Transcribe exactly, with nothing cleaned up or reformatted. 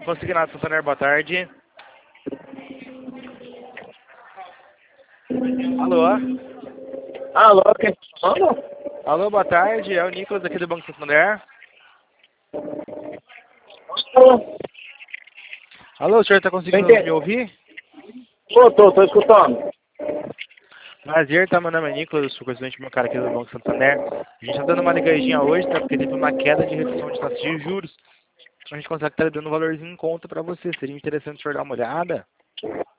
Consignado Santander, boa tarde. Alô? Alô, quem tá falando? Alô, boa tarde. É o Nicolas aqui do Banco Santander. Alô? Alô, o senhor está conseguindo Entendi. me ouvir? Tô, tô, tô escutando. Prazer, tá? Meu nome é Nicolas, eu sou presidente do meu cara aqui do Banco Santander. A gente tá dando uma ligadinha hoje, tá? Porque teve uma queda de redução de taxa de juros. A gente consegue estar dando um valorzinho em conta para você. Seria interessante o senhor dar uma olhada?